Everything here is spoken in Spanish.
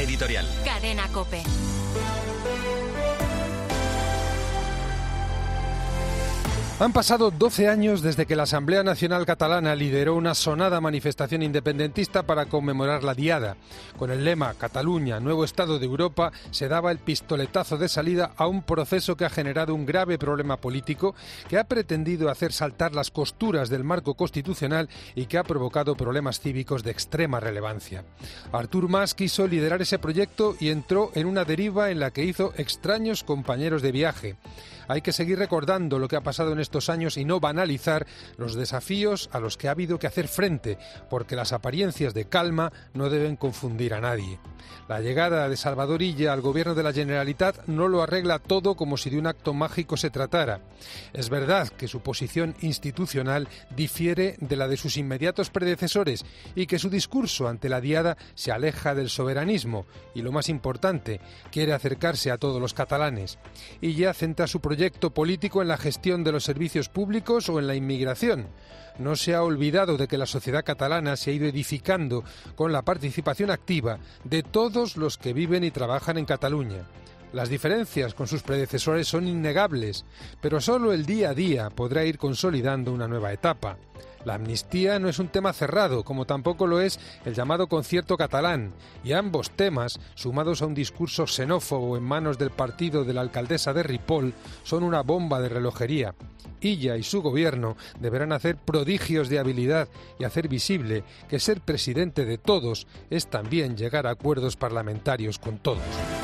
editorial. Cadena COPE. Han pasado 12 años desde que la Asamblea Nacional Catalana lideró una sonada manifestación independentista para conmemorar la Diada. Con el lema Cataluña, nuevo Estado de Europa, se daba el pistoletazo de salida a un proceso que ha generado un grave problema político, que ha pretendido hacer saltar las costuras del marco constitucional y que ha provocado problemas cívicos de extrema relevancia. Artur Mas quiso liderar ese proyecto y entró en una deriva en la que hizo extraños compañeros de viaje. Hay que seguir recordando lo que ha pasado en estos años y no banalizar los desafíos a los que ha habido que hacer frente, porque las apariencias de calma no deben confundir a nadie. La llegada de Salvador Illa al gobierno de la Generalitat no lo arregla todo como si de un acto mágico se tratara. Es verdad que su posición institucional difiere de la de sus inmediatos predecesores y que su discurso ante la Diada se aleja del soberanismo y, lo más importante, quiere acercarse a todos los catalanes. Illa centra su proyecto político en la gestión de los servicios públicos o en la inmigración. No se ha olvidado de que la sociedad catalana se ha ido edificando con la participación activa de todos los que viven y trabajan en Cataluña. Las diferencias con sus predecesores son innegables, pero solo el día a día podrá ir consolidando una nueva etapa. La amnistía no es un tema cerrado, como tampoco lo es el llamado concierto catalán, y ambos temas, sumados a un discurso xenófobo en manos del partido de la alcaldesa de Ripoll, son una bomba de relojería. Illa y su gobierno deberán hacer prodigios de habilidad y hacer visible que ser presidente de todos es también llegar a acuerdos parlamentarios con todos.